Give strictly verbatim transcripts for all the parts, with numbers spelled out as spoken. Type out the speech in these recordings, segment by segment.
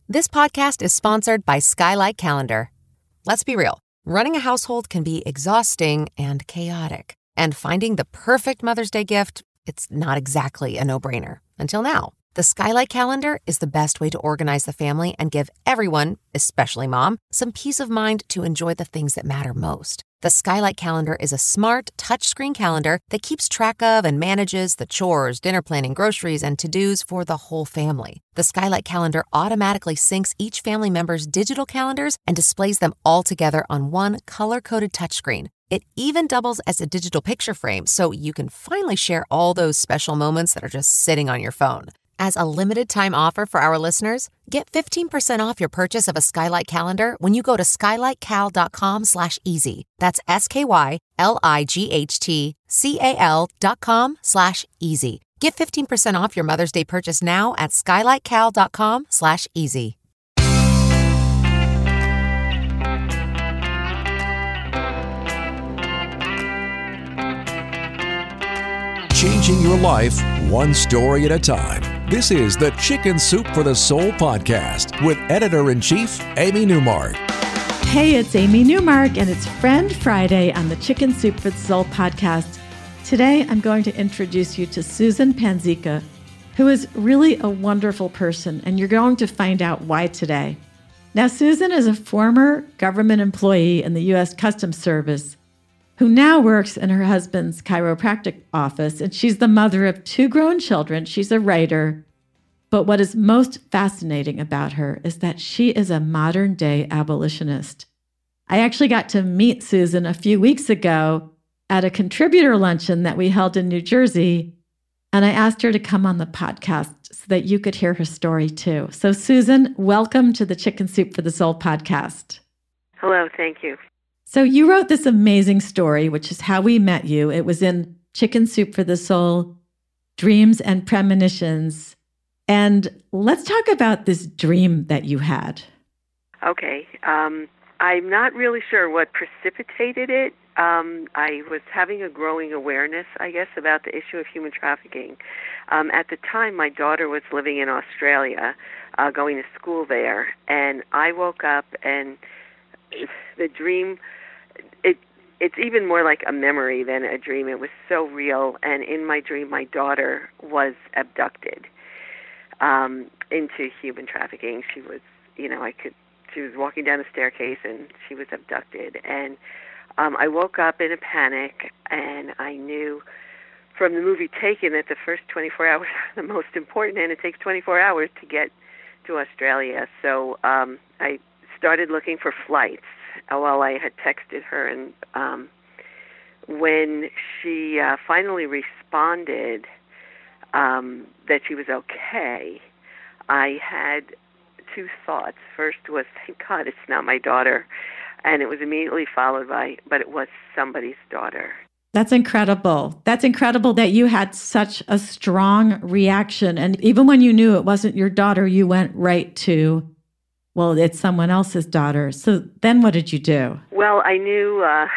This podcast is sponsored by Skylight Calendar. Let's be real. Running a household can be exhausting and chaotic. And finding the perfect Mother's Day gift, it's not exactly a no-brainer. Until now. The Skylight Calendar is the best way to organize the family and give everyone, especially mom, some peace of mind to enjoy the things that matter most. The Skylight Calendar is a smart, touchscreen calendar that keeps track of and manages the chores, dinner planning, groceries, and to-dos for the whole family. The Skylight Calendar automatically syncs each family member's digital calendars and displays them all together on one color-coded touchscreen. It even doubles as a digital picture frame, so you can finally share all those special moments that are just sitting on your phone. As a limited-time offer for our listeners, get fifteen percent off your purchase of a Skylight Calendar when you go to skylightcal.com slash easy. That's S-K-Y-L-I-G-H-T-C-A-L dot com slash easy. Get fifteen percent off your Mother's Day purchase now at skylightcal.com slash easy. Changing your life one story at a time. This is the Chicken Soup for the Soul podcast with editor-in-chief Amy Newmark. Hey, it's Amy Newmark, and it's Friend Friday on the Chicken Soup for the Soul podcast. Today, I'm going to introduce you to Susan Panzica, who is really a wonderful person, and you're going to find out why today. Now, Susan is a former government employee in the U S Customs Service who now works in her husband's chiropractic office, and she's the mother of two grown children. She's a writer. But what is most fascinating about her is that she is a modern-day abolitionist. I actually got to meet Susan a few weeks ago at a contributor luncheon that we held in New Jersey, and I asked her to come on the podcast so that you could hear her story too. So Susan, welcome to the Chicken Soup for the Soul podcast. Hello, thank you. So you wrote this amazing story, which is how we met you. It was in Chicken Soup for the Soul, Dreams and Premonitions. And let's talk about this dream that you had. Okay. Um, I'm not really sure what precipitated it. Um, I was having a growing awareness, I guess, about the issue of human trafficking. Um, at the time, my daughter was living in Australia, uh, going to school there. And I woke up and the dream, it it's even more like a memory than a dream. It was so real. And in my dream, my daughter was abducted um, into human trafficking. She was, you know, I could, she was walking down the staircase and she was abducted. And um, I woke up in a panic, and I knew from the movie Taken that the first twenty-four hours are the most important, and it takes twenty-four hours to get to Australia. So um, I started looking for flights while I had texted her, and um, when she uh, finally responded um, that she was okay, I had two thoughts. First was, thank God it's not my daughter, and it was immediately followed by, but it was somebody's daughter. That's incredible. That's incredible that you had such a strong reaction, and even when you knew it wasn't your daughter, you went right to, well, it's someone else's daughter. So then what did you do? Well, I knew uh,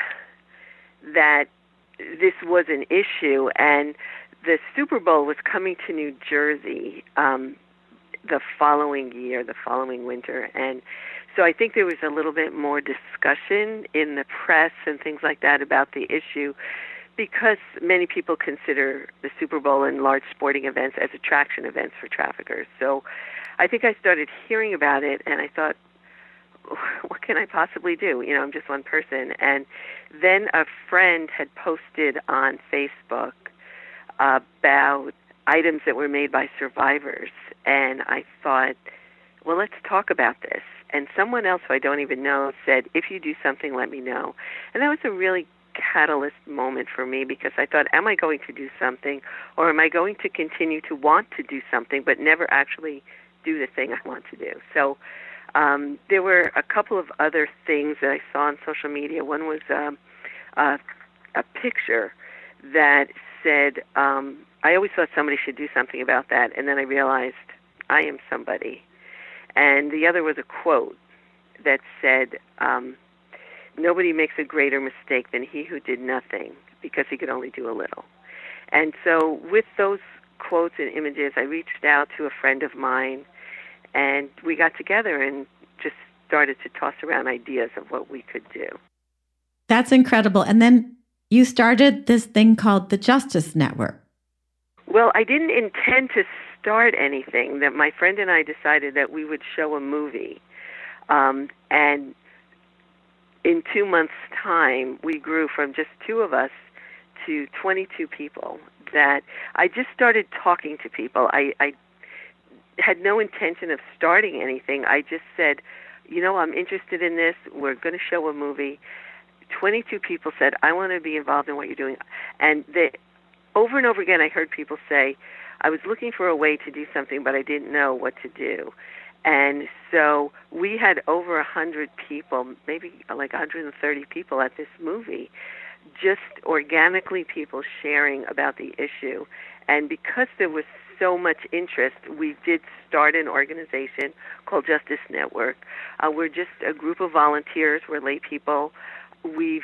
that this was an issue, and the Super Bowl was coming to New Jersey um, the following year, the following winter. And so I think there was a little bit more discussion in the press and things like that about the issue, because many people consider the Super Bowl and large sporting events as attraction events for traffickers. So I think I started hearing about it, and I thought, what can I possibly do? You know, I'm just one person. And then a friend had posted on Facebook about items that were made by survivors, and I thought, well, let's talk about this. And someone else who I don't even know said, if you do something, let me know. And that was a really catalyst moment for me, because I thought, am I going to do something, or am I going to continue to want to do something but never actually do the thing I want to do? So um, there were a couple of other things that I saw on social media. One was um, uh, a picture that said, um, I always thought somebody should do something about that, and then I realized I am somebody. And the other was a quote that said, um, nobody makes a greater mistake than he who did nothing, because he could only do a little. And so with those quotes and images, I reached out to a friend of mine, and we got together and just started to toss around ideas of what we could do. That's incredible. And then you started this thing called the Justice Network. Well, I didn't intend to start anything. That my friend and I decided that we would show a movie. Um, and in two months' time, we grew from just two of us to twenty-two people. That I just started talking to people. I, I had no intention of starting anything. I just said, you know, I'm interested in this. We're going to show a movie. twenty-two people said, I want to be involved in what you're doing. And they, over and over again, I heard people say, I was looking for a way to do something, but I didn't know what to do. And so we had over one hundred people, maybe like one hundred thirty people at this movie, just organically people sharing about the issue. And because there was so much interest, we did start an organization called Justice Network. Uh, we're just a group of volunteers. We're lay people. We've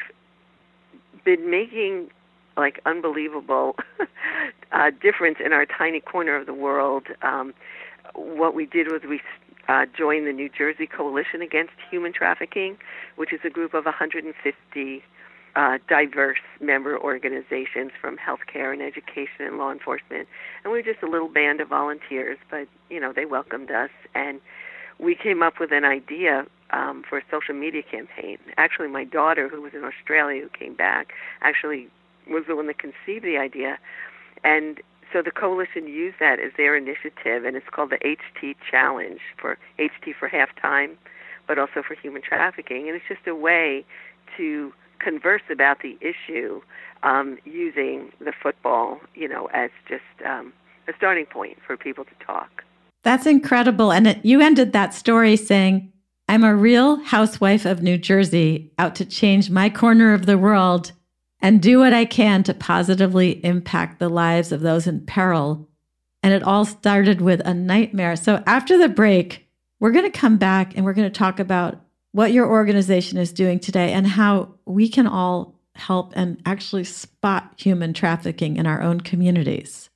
been making like unbelievable uh, difference in our tiny corner of the world. Um, what we did was we uh, joined the New Jersey Coalition Against Human Trafficking, which is a group of one hundred fifty uh, diverse member organizations from healthcare and education and law enforcement. And we we're just a little band of volunteers, but, you know, they welcomed us. And we came up with an idea um, for a social media campaign. Actually, my daughter, who was in Australia, who came back, actually was the one that conceived the idea. And so the coalition used that as their initiative, and it's called the H T Challenge, for H T for halftime, but also for human trafficking. And it's just a way to converse about the issue um, using the football, you know, as just um, a starting point for people to talk. That's incredible. And it, you ended that story saying, I'm a real housewife of New Jersey out to change my corner of the world and do what I can to positively impact the lives of those in peril. And it all started with a nightmare. So after the break, we're going to come back and we're going to talk about what your organization is doing today and how we can all help and actually spot human trafficking in our own communities.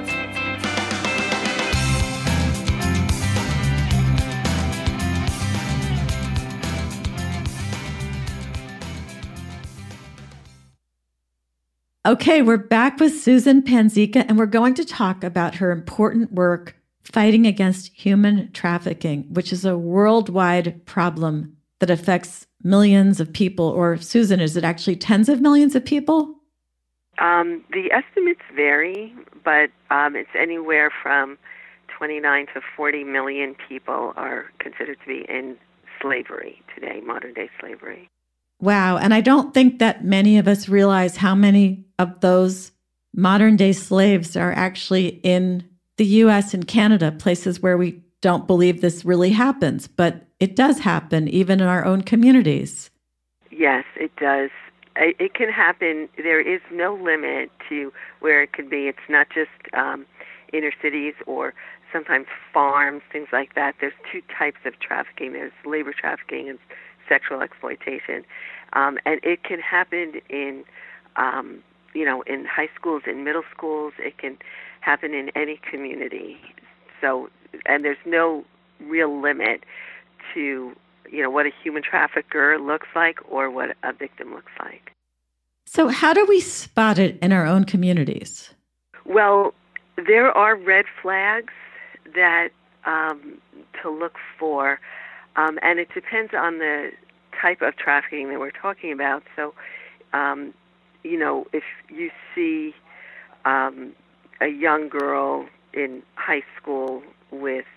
Okay, we're back with Susan Panzica, and we're going to talk about her important work fighting against human trafficking, which is a worldwide problem that affects millions of people. Or, Susan, is it actually tens of millions of people? Um, the estimates vary, but um, it's anywhere from twenty-nine to forty million people are considered to be in slavery today, modern-day slavery. Wow. And I don't think that many of us realize how many of those modern day slaves are actually in the U S and Canada, places where we don't believe this really happens, but it does happen even in our own communities. Yes, it does. It can happen. There is no limit to where it could be. It's not just um, inner cities or sometimes farms, things like that. There's two types of trafficking. There's labor trafficking and sexual exploitation, um, and it can happen in, um, you know, in high schools, in middle schools. It can happen in any community. So, and there's no real limit to, you know, what a human trafficker looks like or what a victim looks like. So, how do we spot it in our own communities? Well, there are red flags that um, to look for. Um, and it depends on the type of trafficking that we're talking about. So, um, you know, if you see um, a young girl in high school with,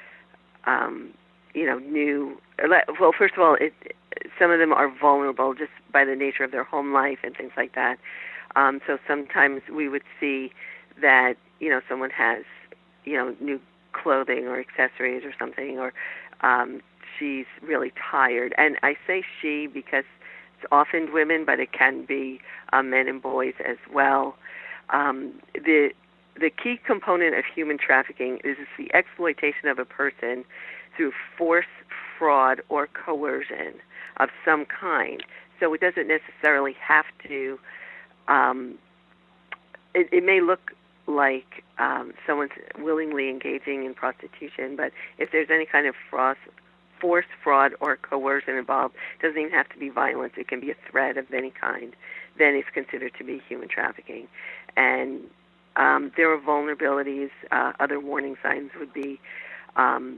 um, you know, new, well, first of all, it, some of them are vulnerable just by the nature of their home life and things like that. Um, so sometimes we would see that, you know, someone has, you know, new clothing or accessories or something, or um, she's really tired. And I say she because it's often women, but it can be uh, men and boys as well. Um, the the key component of human trafficking is the exploitation of a person through force, fraud, or coercion of some kind. So it doesn't necessarily have to, um, it, it may look like um, someone's willingly engaging in prostitution, but if there's any kind of fraud, force, fraud, or coercion involved, it doesn't even have to be violence. It can be a threat of any kind. Then it's considered to be human trafficking. And um, there are vulnerabilities. Uh, other warning signs would be um,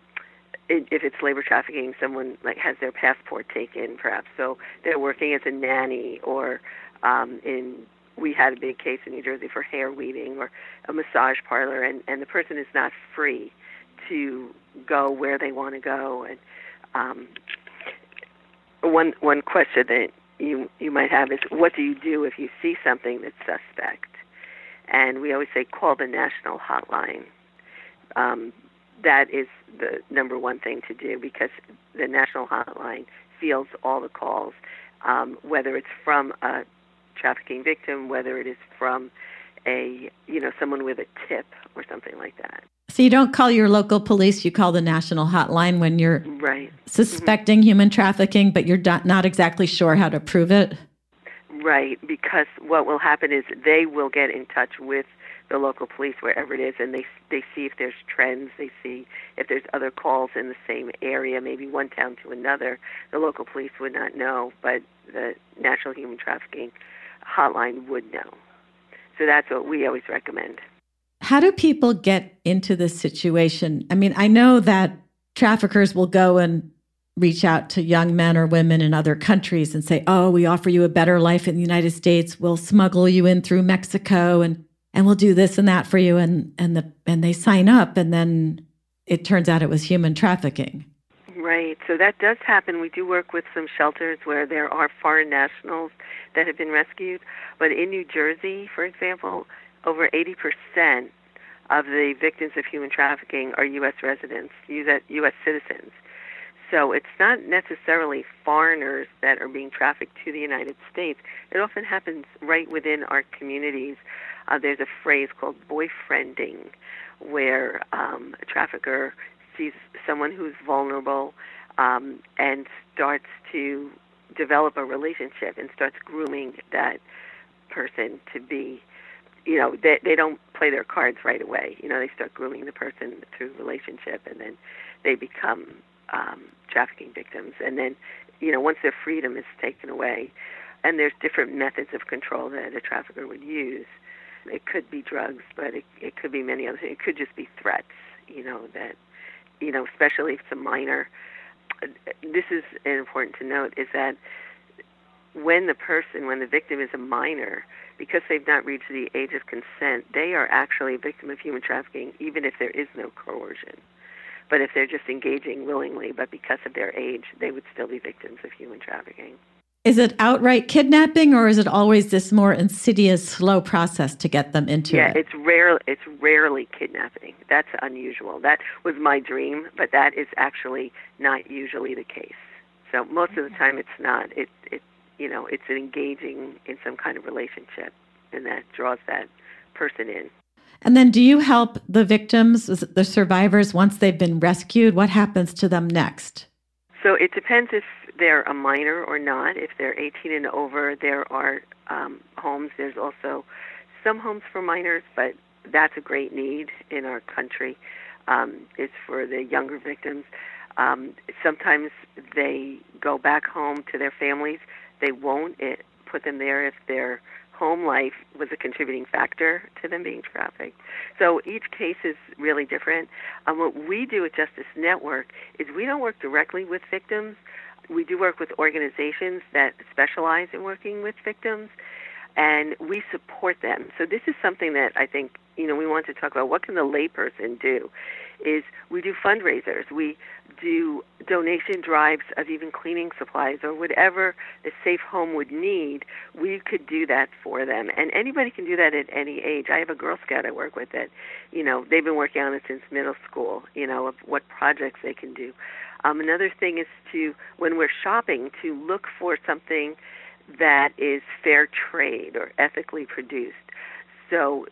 if it's labor trafficking, someone like has their passport taken, perhaps. So they're working as a nanny, or um, in we had a big case in New Jersey for hair weaving or a massage parlor, and, and the person is not free to go where they want to go. And um, one one question that you you might have is, what do you do if you see something that's suspect? And we always say, call the national hotline. Um, that is the number one thing to do, because the national hotline fields all the calls, um, whether it's from a trafficking victim, whether it is from a, you know, someone with a tip or something like that. So you don't call your local police, you call the national hotline when you're right. suspecting mm-hmm. human trafficking, but you're not exactly sure how to prove it? Right, because what will happen is they will get in touch with the local police wherever it is, and they they see if there's trends, they see if there's other calls in the same area, maybe one town to another. The local police would not know, but the National Human Trafficking Hotline would know. So that's what we always recommend. How do people get into this situation? I mean, I know that traffickers will go and reach out to young men or women in other countries and say, oh, we offer you a better life in the United States. We'll smuggle you in through Mexico and and we'll do this and that for you. And and the and they sign up, and then it turns out it was human trafficking. Right. So that does happen. We do work with some shelters where there are foreign nationals that have been rescued. But in New Jersey, for example, over eighty percent of the victims of human trafficking are U S residents, U S citizens. So it's not necessarily foreigners that are being trafficked to the United States. It often happens right within our communities. Uh, there's a phrase called boyfriending, where um, a trafficker sees someone who's vulnerable um, and starts to develop a relationship and starts grooming that person to be, you know, they, they don't play their cards right away. You know, they start grooming the person through relationship, and then they become um, trafficking victims. And then, you know, once their freedom is taken away, and there's different methods of control that a trafficker would use. It could be drugs, but it, it could be many other things. It could just be threats, you know, that, you know, especially if it's a minor. This is important to note, is that when the person, when the victim is a minor, because they've not reached the age of consent, they are actually a victim of human trafficking, even if there is no coercion. But if they're just engaging willingly, but because of their age, they would still be victims of human trafficking. Is it outright kidnapping, or is it always this more insidious, slow process to get them into yeah, it? Yeah, it's rare. It's rarely kidnapping. That's unusual. That was my dream, but that is actually not usually the case. So most of the time, it's not. It, it, you know, it's engaging in some kind of relationship, and that draws that person in. And then, do you help the victims, the survivors, once they've been rescued? What happens to them next? So it depends if they're a minor or not. If they're eighteen and over, there are um, homes. There's also some homes for minors, but that's a great need in our country. Um, it's for the younger victims. Um, sometimes they go back home to their families. They won't it, put them there if their home life was a contributing factor to them being trafficked. So each case is really different. Um, what we do at Justice Network is we don't work directly with victims. We do work with organizations that specialize in working with victims, and we support them. So this is something that I think, you know, we want to talk about. What can the layperson do? Is we do fundraisers. We do donation drives of even cleaning supplies or whatever the safe home would need. We could do that for them. And anybody can do that at any age. I have a Girl Scout I work with that, you know, they've been working on it since middle school, you know, of what projects they can do. Um, another thing is to, when we're shopping, to look for something that is fair trade or ethically produced. So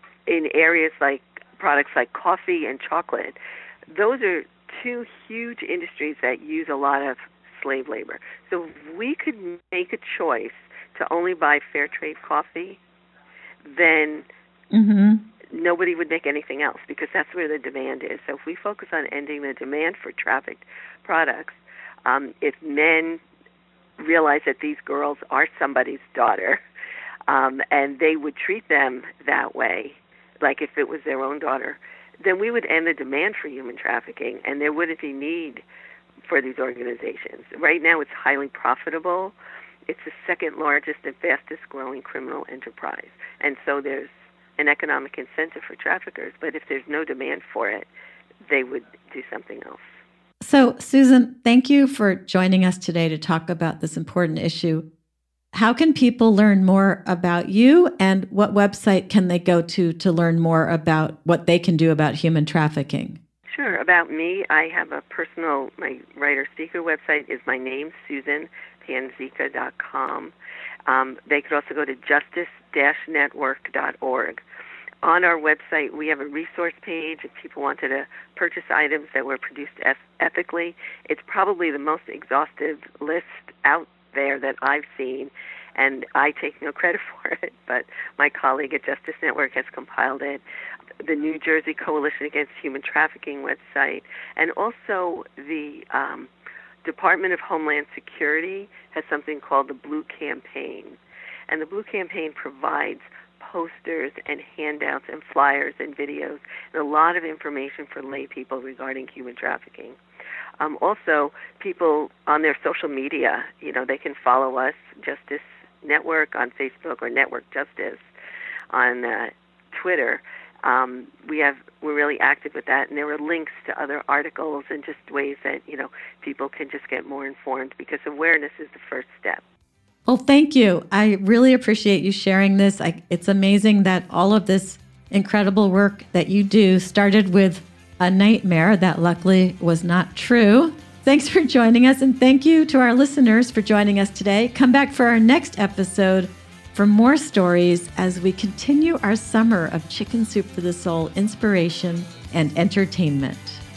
in areas like products like coffee and chocolate, those are two huge industries that use a lot of slave labor. So if we could make a choice to only buy fair trade coffee, then mm-hmm. nobody would make anything else because that's where the demand is. So if we focus on ending the demand for trafficked products, um, if men realize that these girls are somebody's daughter, um, and they would treat them that way, like if it was their own daughter, then we would end the demand for human trafficking, and there wouldn't be need for these organizations. Right now it's highly profitable. It's the second largest and fastest growing criminal enterprise. And so there's an economic incentive for traffickers, but if there's no demand for it, they would do something else. So, Susan, thank you for joining us today to talk about this important issue. How can people learn more about you, and what website can they go to to learn more about what they can do about human trafficking? Sure. About me, I have a personal, my writer-speaker website is my name, susan panzica dot com. Um, they could also go to justice dash network dot org. On our website, we have a resource page if people wanted to purchase items that were produced ethically. It's probably the most exhaustive list out there that I've seen, and I take no credit for it, but my colleague at Justice Network has compiled it. The New Jersey Coalition Against Human Trafficking website, and also the um, Department of Homeland Security has something called the Blue Campaign. And the Blue Campaign provides posters and handouts and flyers and videos and a lot of information for lay people regarding human trafficking. Um, also, people on their social media, you know, they can follow us, Justice Network on Facebook or Network Justice on uh, Twitter. Um, we have, we're really active with that, and there are links to other articles and just ways that, you know, people can just get more informed, because awareness is the first step. Well, thank you. I really appreciate you sharing this. I, it's amazing that all of this incredible work that you do started with a nightmare that luckily was not true. Thanks for joining us, and thank you to our listeners for joining us today. Come back for our next episode for more stories as we continue our summer of Chicken Soup for the Soul inspiration and entertainment.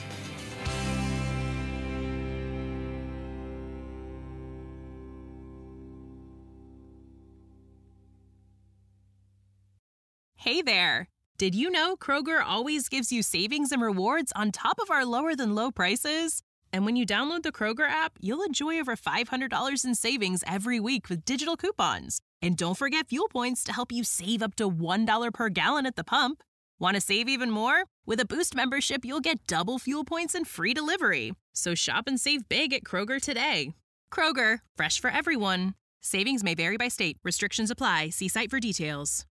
Hey there! Did you know Kroger always gives you savings and rewards on top of our lower-than-low prices? And when you download the Kroger app, you'll enjoy over five hundred dollars in savings every week with digital coupons. And don't forget fuel points to help you save up to one dollar per gallon at the pump. Want to save even more? With a Boost membership, you'll get double fuel points and free delivery. So shop and save big at Kroger today. Kroger, fresh for everyone. Savings may vary by state. Restrictions apply. See site for details.